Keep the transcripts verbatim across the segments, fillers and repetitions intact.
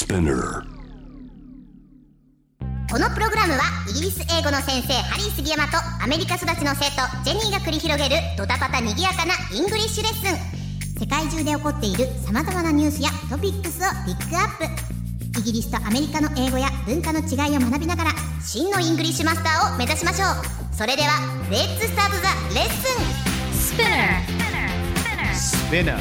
Spinner。 このプログラムはイギリス英語の先生ハリー杉山とアメリカ育ちの生徒ジェニーが繰り広げるドタパタにぎやかなイングリッシュレッスン。世界中で起こっている様々なニュースやトピックスをピックアップ。イギリスとアメリカの英語や文化の違いを学びながら真のイングリッシュマスターを目指しましょう。それではレッツスタートザレッスン。Spinner Spinner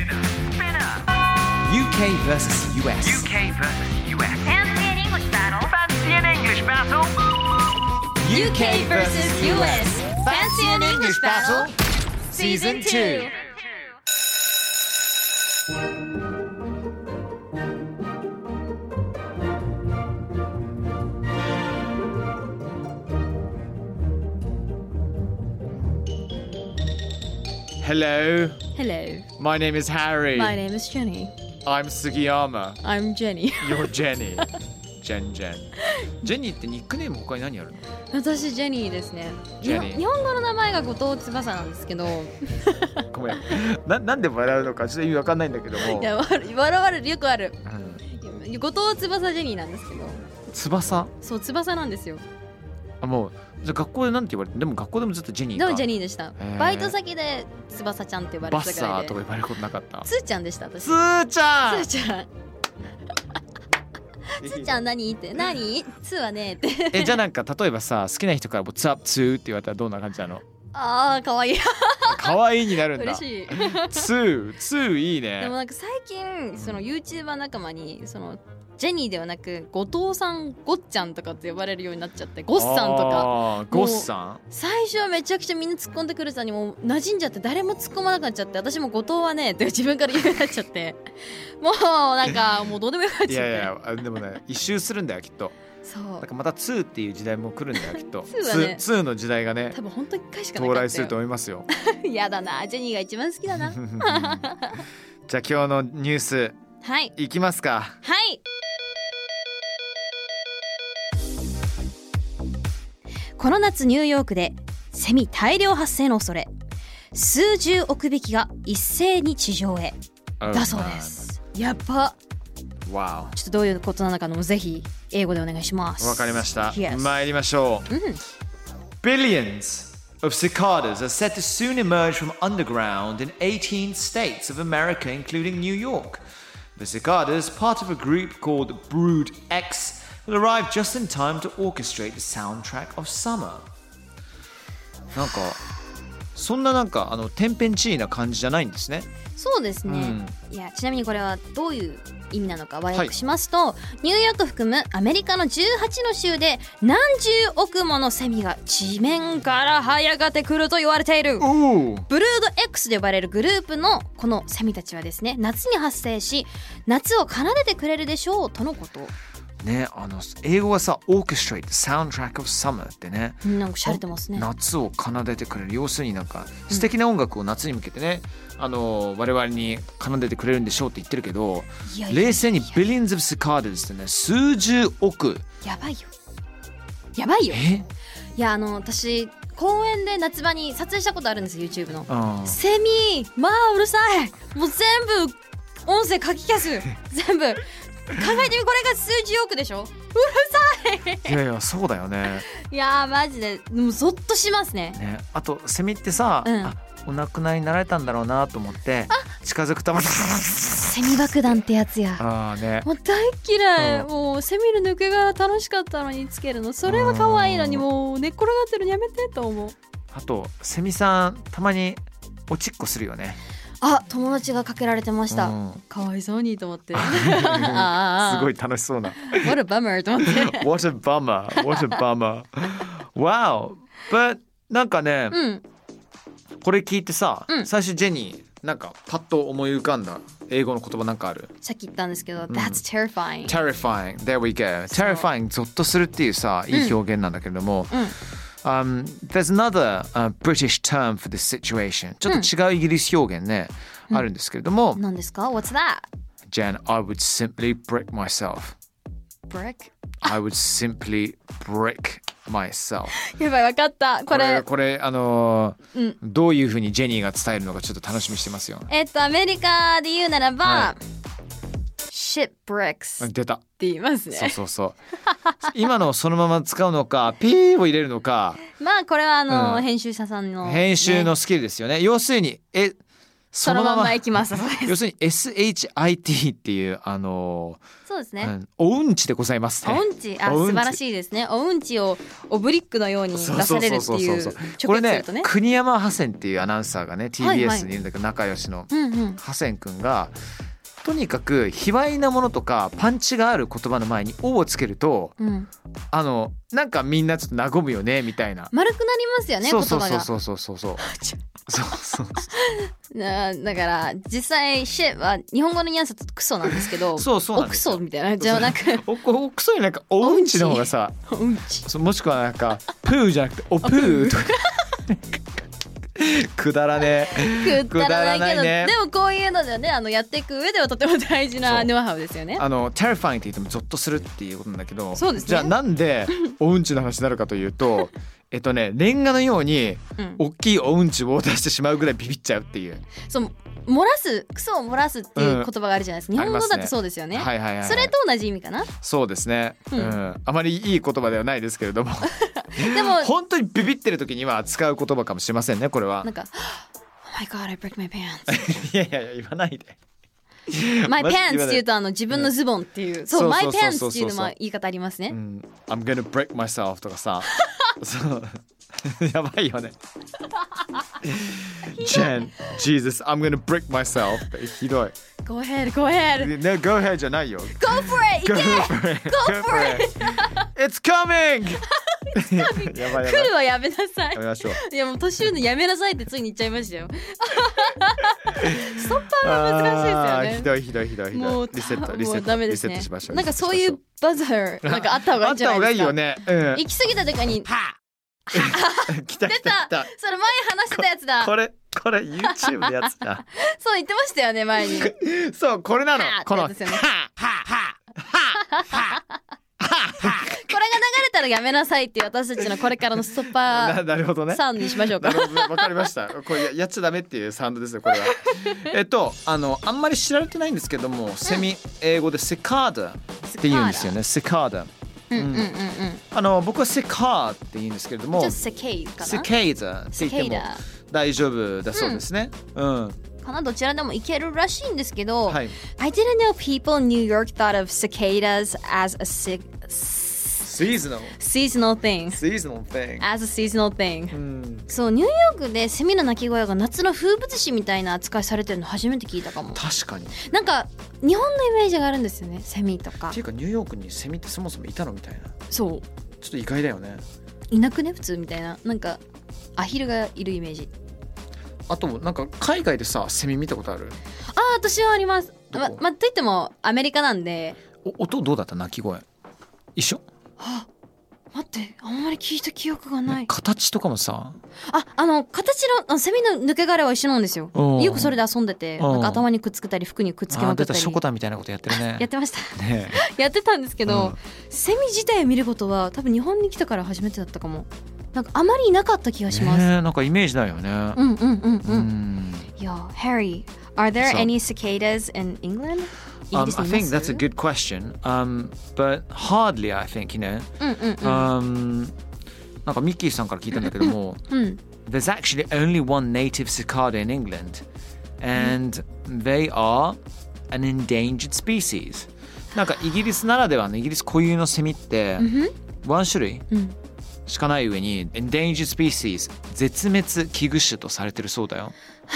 U K versus U S U K versus U S Fancy an English battle Fancy an English battle U K versus U S Fancy an English Battle Season two. Hello, Hello, my name is Harry. my name is Jenny. I'm Sugiyama. I'm Jenny. You're Jenny. Jen Jen. ジェニーってニックネーム他に何あるの？ 私ジェニーですね。 ジェニー日本語の名前が後藤翼なんですけど、 ごめん。な、なんで笑うのかちょっと意味わかんないんだけども。 いや笑笑われるよくある。 うん、 後藤翼ジェニーなんですけど、 翼？ そう翼なんですよ。 あ、もうじゃあ学校でなんて言われて、でも学校でもずっとジェニーか。 でもジェニーでしたへー。 バイト先で翼ちゃんって呼ばれバッてたぐらいで。 サーとか呼ばれることなかった。 つーちゃんでした私。 つーちゃん。 つーちゃん。つーちゃん何って何？つーはねって。 え、じゃあなんか例えばさ、好きな人からツアップツーって言われたらどんな感じなの？ ああ可愛い。 可愛いになるんだ。 嬉しい。 ツー、ツーいいね。 でもなんか最近その YouTuber 仲間にそのジェニーではなく後藤さんごっちゃんとかって呼ばれるようになっちゃって、ゴッさんとか。 あーゴッさん。 最初はめちゃくちゃみんな突っ込んでくるさにもう馴染んじゃって誰も突っ込まなくなっちゃって、私も後藤はねって自分から言うようになっちゃってもうなんかもうどうでもよくなっいちゃって。 やいや、あでもね、一周するんだよきっと。 そうなんかまたツーっていう時代も来るんだよきっと。 ツーはねツーの時代がね多分本当一回しかなかったよ。 到来すると思いますよ。 やだな、ジェニーが一番好きだなじゃあ今日のニュースはいいきますか。 はいこの夏ニューヨークでセミ大量発生の恐れ、数十億匹が一斉に地上へ、だそうです。やっば。 わちょっとどういうことなのかのもぜひ英語でお願いします。 お。わかりました。 Yes. 参りましょう。 うん、 Billions of cicadas are set to soon emerge from underground in eighteen states of America, including New York. The cicadas, part of a group called Brood X, will arrive just in time to orchestrate the soundtrack of summer. なんかそんななんかあの天変地異な感じじゃないんですね。 そうですね、うん、いやちなみにこれはどういう意味なのか和訳しますと、はい、ニューヨーク含むアメリカのじゅうはちの州で何十億ものセミが地面から這い上がってくると言われている。ブルード X で呼ばれるグループのこのセミたちはですね、夏に発生し夏を奏でてくれるでしょうとのことね。あの英語はさ Orchestrate the soundtrack of summer ってね、 なんかしゃれてますね。 夏を奏でてくれる、要するになんか素敵な音楽を夏に向けてね、うん、あの我々に奏でてくれるんでしょうって言ってるけど、いやいやいや冷静に Billions of cicadas ってね、数十億。 やばいよやばいよ。 えいやあの私公園で夏場に撮影したことあるんですよ YouTube の。セミまあうるさい、もう全部音声書き消す全部考えてみ、これが数十億でしょ、うるさい。 いやいやそうだよね。 いやマジでもうゾッとしますね。 ね、あとセミってさ、うん、あお亡くなりになられたんだろうなと思って近づくためにセミ爆弾ってやつや。 あ、ね、 もう大嫌い、うん、もうセミの抜け殻楽しかったのにつけるの、それは可愛いのにもう寝っ転がってるのやめてと思う。 あとセミさんたまにおちっこするよね。 あ、友達がかけられてました、うん、かわいそうにと思ってすごい楽しそうな What a bummer と思って What a bummer What a bummer Wow But なんかね、うん、これ聞いてさ、うん、最初ジェニーなんかパッと思い浮かんだ英語の言葉なんかある？ さっき言ったんですけど、うん、That's terrifying Terrifying There we go Terrifying ゾッとするっていうさいい表現なんだけれども、うんうんUm, there's another、uh, British term for this situation. ちょっと違うイギリス表現ね、うん、あるんですけれども。 何ですか？ What's that? Jen, I would simply brick myself. Brick? I would simply brick myself. やばい、わかった。これ、 これ、これあのーうん、どういうふうにジェニーが伝えるのかちょっと楽しみにしてますよ。 えっと、アメリカで言うならば、はい、 shipwrecks 出た。 って言いますね。 そうそうそう今のをそのまま使うのかピーを入れるのか、 まあこれはあの、 うん、 編集者さんの、ね、 編集のスキルですよね。要するにえそのまま、 そのままいきます要するに エスエイチアイティー っていうあのー、 そうですね、 うん、おうんちでございますね。 おうんち、あ、 おうんち素晴らしいですね。おうんちをオブリックのように出されるっていう直訳すこれねるとね、 国山ハセンっていうアナウンサーがね ティービーエス にいるんだけど、仲良しのうんうん、 ハセン君がとにかく卑猥なものとかパンチがある言葉の前に「お」をつけると、 うん、 あのなんかみんなちょっと和むよねみたいな。 丸くなりますよね、 そう言葉が。 そうそうそうそうそうそうそうなだから実際シェは日本語のニュアンスだとクソなんですけど、 そうそうなんおクですよソみたいなじゃなくおおクソになんかおうんちの方がさ、 おうんちそうもしくはなんかプーじゃなくておプーとかくだらねえくだらないけど、 ね、 でもこういうのでね、あのやっていく上ではとても大事なノウハウですよね。 あの terrifying って言ってもゾッとするっていうことなんだけど、 そうですね。 じゃあなんでおうんちの話になるかというとえっとねレンガのように大きいおうんちを出してしまうぐらいビビっちゃうっていう、 そう漏らすクソを漏らすっていう言葉があるじゃないですか、うん、日本語だってそうですよね、 はいはいはいはい、 それと同じ意味かな。 そうですね、 うんうん、あまりいい言葉ではないですけれどもでも本当にビビってる時には使う言葉かもしれませんねこれは。 なんか Oh my god I break my pants いやいやいや言わないで My pants っていうとあの自分のズボンっていう、そう My pants っていうのも言い方ありますね、 うん、I'm gonna break myself とかさそうやばいよねJen Jesus I'm gonna break myself ひどい。 Go ahead Go ahead No Go ahead じゃないよ Go for it いけ Go for it Go for it It's coming やばいやばい来るはやめなさい。 やめましょう。 いやもう年上のやめなさいってついに言っちゃいましたよストッパーが難しいですよね。 ひどいひどいひどいひどい。 もうリセットリセットもうダメですね。 リセットしましょう。 なんかそういうバザーなんかあった方がいいんじゃないですか。 あった方がいいよね、うん、 行き過ぎた時には来た来た来た。 それ前話してたやつだ。 これこれ YouTube のやつだそう言ってましたよね前にそうこれなのこのははですよねこれが流れたらやめなさいっていう私たちのこれからのストッパーなるほどねサウンドにしましょうか。 わかりました。これ や, やっちゃダメっていうサウンドですよこれはえっとあのあんまり知られてないんですけども、うん、セミ英語でセカーダって言うんですよね。セカーダ。 うんうんうんうん、 あの僕はセカーって言うんですけれども、 じゃあセケイかな。 セケイザって言っても大丈夫だそうですね。うん。うんかなどちらでもいけるらしいんですけど、 はい、 I didn't know people in New York thought of cicadas as a sig- seasonal seasonal thing seasonal thing as a seasonal thing、うん、そうニューヨークでセミの鳴き声が夏の風物詩みたいな扱いされてるの初めて聞いたかも。 確かになんか日本のイメージがあるんですよねセミとか。 っていうかニューヨークにセミってそもそもいたのみたいな。 そうちょっと意外だよね。 いなくね普通みたいな。なんかアヒルがいるイメージ。 あとなんか海外でさセミ見たことある？ ああ私はあります。ままといってもアメリカなんで。 お音どうだった鳴き声？一緒？ は待ってあんまり聞いた記憶がない。 形とかもさああの形のあのセミの抜け殻は一緒なんですよ。よくそれで遊んでてなんか頭にくっつけたり服にくっつけまくったり。 あ出たショコタンみたいなことやってるねやってました、 ね、 やってたんですけど、 うん、 セミ自体を見ることは多分日本に来たから初めてだったかも。なんかあまりいなかった気がします、 ね、なんかイメージないよね。 うんうんうんうん、うん、Yo Harry are there so, any cicadas in England? Um, I think that's a good question, um, but hardly I think, you know、うんうんうん、um, なんかミッキーさんから聞いたんだけども、うん、There's actually only one native cicada in England and they are an endangered species。 なんかイギリスならではのイギリス固有のセミってワン種類、うんしかない上に endangered species 絶滅危惧種とされてるそうだよ。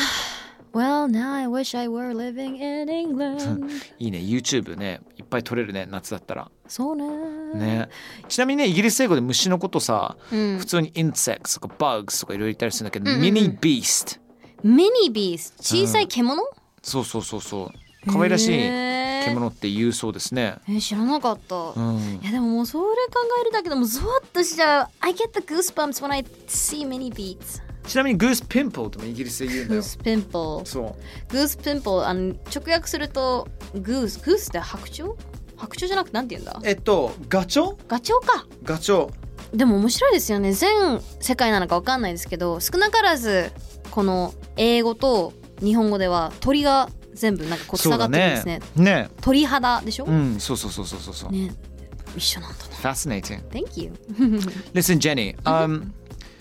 Well, now I wish I were living in England いいね YouTube ねいっぱい撮れるね夏だったら。 そうねね。ちなみにねイギリス英語で虫のことさ、うん、普通に insects とか bugs とかいろいろ言ったりするんだけど、うんうんうん、mini beast mini beast 小さい獣、うん、 そうそうそうそう可愛らしい獣って言うそうですね。 えー、知らなかった、うん、いやでももうそれ考えるだけでもゾワッとしちゃう。 I get the goosebumps when I see many beats。 ちなみに goose pimple ともイギリスで言うんだよ。 goose pimple そう goose pimple あの直訳すると goose goose って白鳥白鳥じゃなくてなんて言うんだ。 えっとガチョウガチョウかガチョウ。 でも面白いですよね。全世界なのか分かんないですけど少なからずこの英語と日本語では鳥が全部なんかこうつながってるんですね。 そうだね。ね。 鳥肌でしょ、 うん、そうそうそうそうそうそう。 ね、一緒なんだね。 Fascinating. Thank you. Listen, Jenny, um,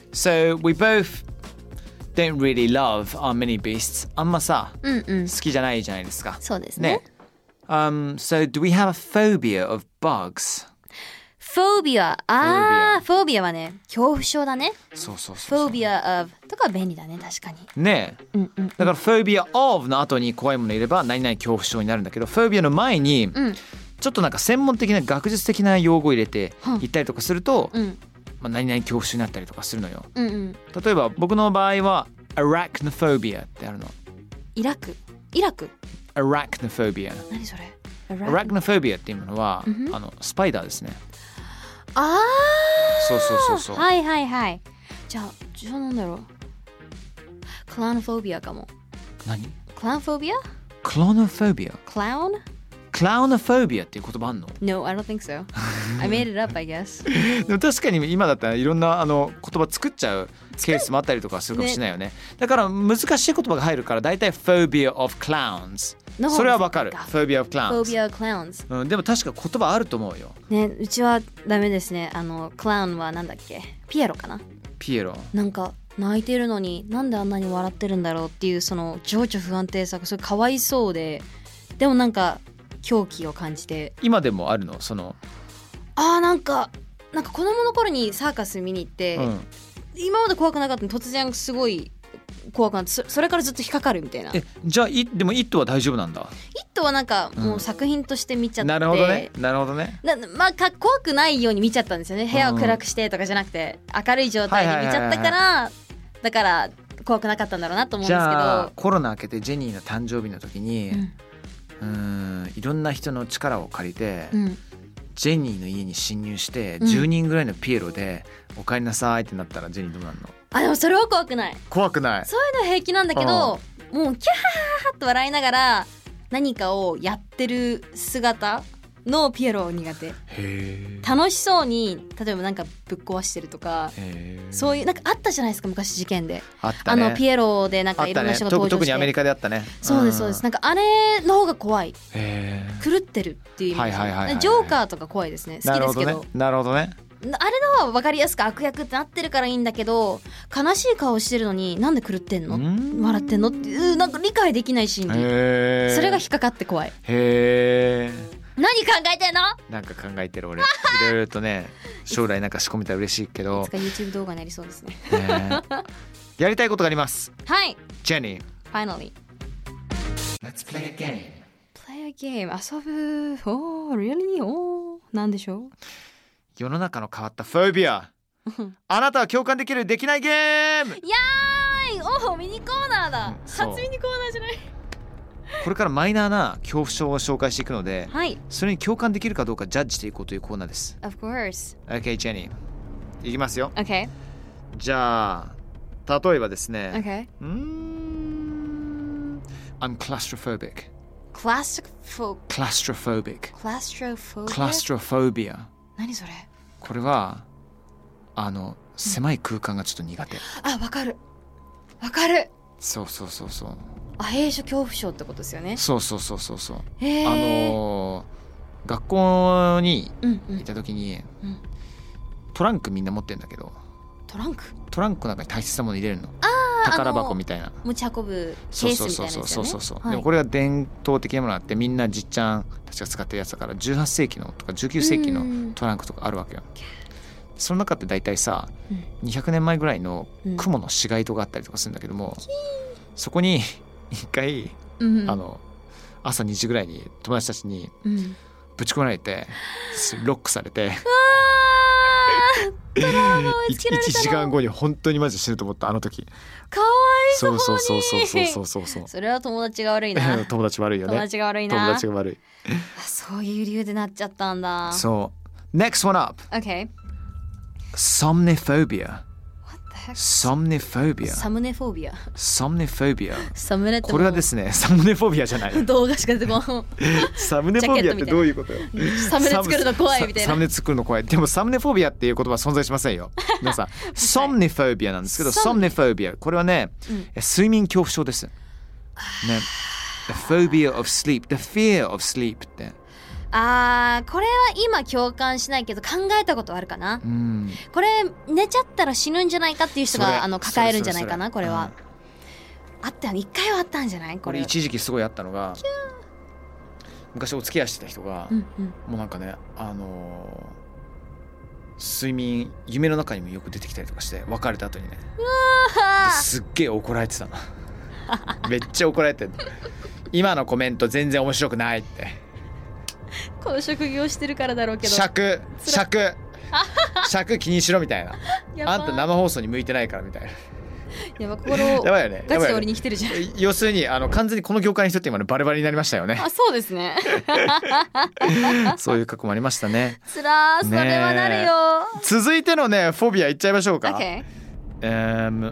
so we both don't really love our mini beasts. あんまさ、 うんうん、 好きじゃないじゃないですか。 そうですね。 ね。Um, so do we have a phobia of bugs? フォービア、あー、フォービアはね、恐怖症だね。 そうそうそうそう。 フォービア of とか便利だね、確かに。 ねえ、 うんうん、 だからフォービア of の後に怖いものいれば何々恐怖症になるんだけど、フォービアの前に、 うん、 ちょっとなんか専門的な学術的な用語を入れてうん言ったりとかすると、 うん、 まあ、何々恐怖症になったりとかするのよ。 うんうん、 例えば僕の場合は arachnophobia ってあるの。 イラクイラク arachnophobia。 何それ？ arachnophobia っていうのは、 うんうん、 あのスパイダーですね。 ああ、 そうそうそうそう。 はいはいはい。じゃあじゃあなんだろう、クラウンフォービアかも。 何？ クラウンフォービア？ クロノフォービア。 クラウン？ クラウノフォービアっていう言葉あんの？ No, I don't think so. I made it up, I guess. でも確かに今だったらいろんなあの言葉作っちゃうケースもあったりとかするかもしれないよね。だから難しい言葉が入るからだいたい phobia of clowns。それはわかる。phobia of clowns。 phobia of clowns。 うん、でも確か言葉あると思うよ。 ね、うちはダメですね。あのクラウンはなんだっけ？ピエロかな？ ピエロ。 なんか泣いてるのになんであんなに笑ってるんだろうっていうその情緒不安定さがそれかわいそうで、でもなんか狂気を感じて。 今でもあるの？そのあーなんかなんか子供の頃にサーカス見に行って、うん、今まで怖くなかったのに突然すごい怖くなって、 そ, それからずっと引っかかるみたいな。 え、じゃあいでもイットは大丈夫なんだ？ イットはなんかもう作品として見ちゃって、 うん、なるほどねなるほどね。 なまあか怖くないように見ちゃったんですよね。部屋を暗くしてとかじゃなくて、うん、明るい状態で見ちゃったから、だから怖くなかったんだろうなと思うんですけど。 じゃあコロナ明けてジェニーの誕生日の時に、うん、うーんいろんな人の力を借りて、うん、ジェニーの家に侵入してじゅうにんぐらいのピエロで、うん、お帰りなさいってなったらジェニーどうなるの？ あ、でもそれは怖くない。 怖くない。 そういうのは平気なんだけど、もうキャーって笑いながら何かをやってる姿のピエロ苦手。へー。楽しそうに例えばなんかぶっ壊してるとか、そういうなんかあったじゃないですか昔事件で。 あったね。 あのピエロでなんかいろんな人が登場して、 ね、特にアメリカであったね。 そうですそうです。なんかあれの方が怖い。 へー。 狂ってるっていう意味で、はいはいはいはい、ジョーカーとか怖いですね。好きですけど。 なるほどね。 あれの方は分かりやすく悪役ってなってるからいいんだけど、悲しい顔してるのになんで狂ってんの笑ってんのっていうなんか理解できない心理、それが引っかかって怖い。へー。何考えてんの？なんか考えてる俺いろいろとね。将来なんか仕込めたら嬉しいけどいつか YouTube 動画になりそうですね。ねやりたいことがあります。はい、ジェニー Finally Let's play a game. Play a game 遊ぶ。おー Really? おーなんでしょう。世の中の変わったフォービアあなたは共感できるできないゲーム。やーい。おーミニコーナーだ、うん、初ミニコーナーじゃない。これからマイナーな恐怖症を紹介していくので、はい、それに共感できるかどうかジャッジしていこうというコーナーです。 Of course. Okay, Jenny いきますよ。 Okay. じゃあ例えばですね、Okay. うーん I'm claustrophobic. Claustrophobic. Claustrophobic. Claustrophobic. Claustrophobia. 何それ？これはあの狭い空間がちょっと苦手。あ、わかるわかる。そうそうそうそう。あ、閉所恐怖症ってことですよね。そうそうそうそうそう。へー。あのー、学校にいた時に、うんうん、トランクみんな持ってるんだけど、トランクトランクの中に大切なもの入れるの。あ、宝箱みたいな持ち運ぶケースみたいなやつよね。そうそうそうそうそう、はい、でもこれが伝統的なものがあって、みんなじっちゃんたちが使ってるやつだから、じゅうはっせいきのとかじゅうきゅうせいきのトランクとかあるわけよ。その中って大体さ、うん、にひゃくねんまえぐらいの雲の死骸とかあったりとかするんだけども、うん、そこに一回、うん、あの朝にじぐらいに友達たちにぶち込まれて、うん、ロックされていちじかんごに本当にマジ死ぬと思った。あの時かわいそうに。そうそうそうそうそうそうそう。それは友達が悪いな。友達悪いよね。友達が悪いな。友達が悪い。そういう理由でなっちゃったんだ。そう。Next one up. Okay. Somniphobia. Somniphobia. サムネフォービア。サムネフォービア。サムネってこれはですね、サムネフォービアじゃない。動画しか出てこん。サムネフォービアってどういうことよ。サムネ作るの怖いみたいな。サムネ作るの怖い。でもサムネフォービアっていう言葉は存在しませんよ。皆さん、ソムニフォービアなんですけど、ソムニフォービアこれはね、うん、睡眠恐怖症です。ね。 The phobia of sleep, the fear of sleep って。 あーこれは今共感しないけど考えたことあるかな、 うん、 これ寝ちゃったら死ぬんじゃないかっていう人があの抱えるんじゃないかなこれは、うん、あったよね一回はあったんじゃないこれ。 一時期すごいあったのが昔お付き合いしてた人が、うんうん、もうなんかねあのー、睡眠夢の中にもよく出てきたりとかして別れた後にねすっげえ怒られてたのめっちゃ怒られてる今のコメント全然面白くないってこの職業してるからだろうけど尺尺尺気にしろみたいなあんた生放送に向いてないからみたいなやば心をやばいよねガチで折りに来てるじゃん、 ね、要するにあの完全にこの業界の人って今ねバレバレになりましたよねあそうですねそういう過去もありましたねつらーそれはなるよ続いてのねフォビアいっちゃいましょうか、 okay. um,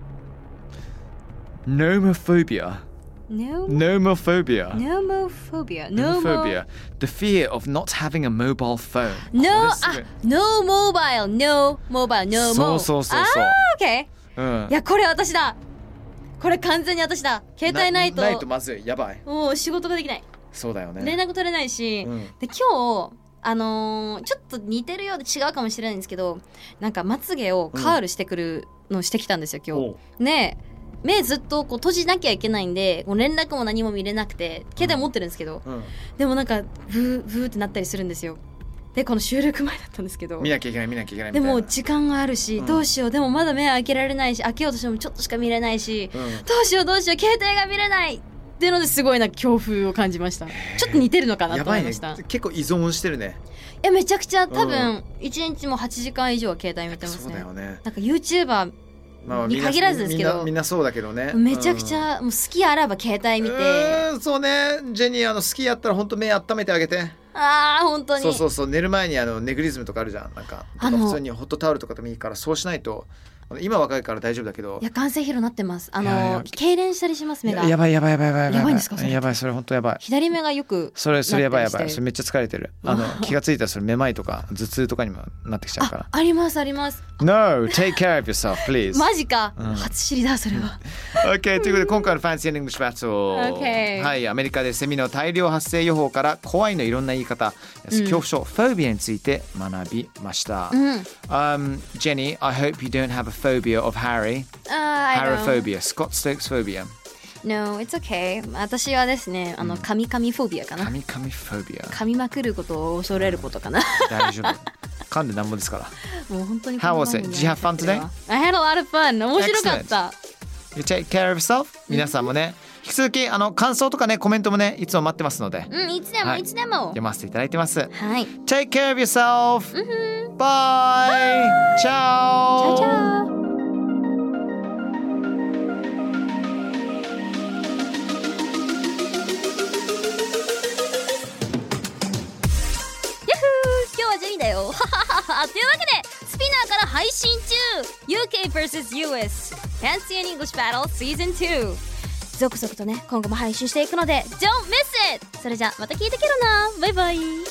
Nomophobia No Nomophobia Nomophobia Nomophobia The fear of not having a mobile phone No あ No mobile No mobile No そうそうそうそうあー OK、うん、いやこれ私だこれ完全に私だ携帯ないとないとまずいやばいもう仕事ができないそうだよね連絡取れないし、うん、で今日あのー、ちょっと似てるようで違うかもしれないんですけどなんかまつげをカールしてくるのをしてきたんですよ今日、うん、ねえ目ずっとこう閉じなきゃいけないんでもう連絡も何も見れなくて携帯持ってるんですけど、うんうん、でもなんかブーブーってなったりするんですよでこの収録前だったんですけど見なきゃいけない見なきゃいけないみたいなでも時間があるし、うん、どうしようでもまだ目開けられないし開けようとしてもちょっとしか見れないし、うん、どうしようどうしよう携帯が見れないっていうのですごいな恐怖を感じましたちょっと似てるのかなと思いました、 ね、結構依存してるねいやめちゃくちゃ多分いちにちもはちじかん以上は携帯見てますね、 そうだよねなんか YouTuberまあ、に限らずですけどみんな、みんなそうだけどねめちゃくちゃ、うん、もう好きあらば携帯見てうんそうねジェニーあの好きやったら本当目温めてあげてあー本当にそうそうそう寝る前にあのネグリズムとかあるじゃんなんかあの普通にホットタオルとかでもいいからそうしないと今若いから大丈夫だけどいや眼性疲労なってますあの痙攣したりします目がやばいやばいやばいやばいやばいんですかそれやばいそれ本当やばい左目がよくそれそれやばいやばいそれめっちゃ疲れてるあの気がついたらそれめまいとか頭痛とかにもなってきちゃうからあありますあります No take care of yourself please マジか、うん、初知りだそれは OK ということで今回の Fancy and English Battle、 okay. はいアメリカでセミの大量発生予報から怖いのいろんな言い方、うん、恐怖症フォビアについて学びました、うん um, Jenny I hope you don't have a phobia of Harry Harrophobia Scott Stokes phobia No, it's okay 私はですねあの神々フォビアかな神々フォビア噛みまくることを恐れることかな大丈夫噛んでなんぼですからもう本当に How was it? Did you have fun today? I had a lot of fun 面白かった You take care of yourself 皆さんもね引き続きあの感想とかねコメントもねいつも待ってますのでうんいつでも、はい、いつでも読ませていただいてますはい Take care of yourself、うん、Bye Ciao チャオチャオだよというわけでスピナーから配信中 ユーケー ブイエス ユーエス Fancy and English Battle Season ツー続々とね今後も配信していくので Don't miss it それじゃまた聞いてけろなバイバイ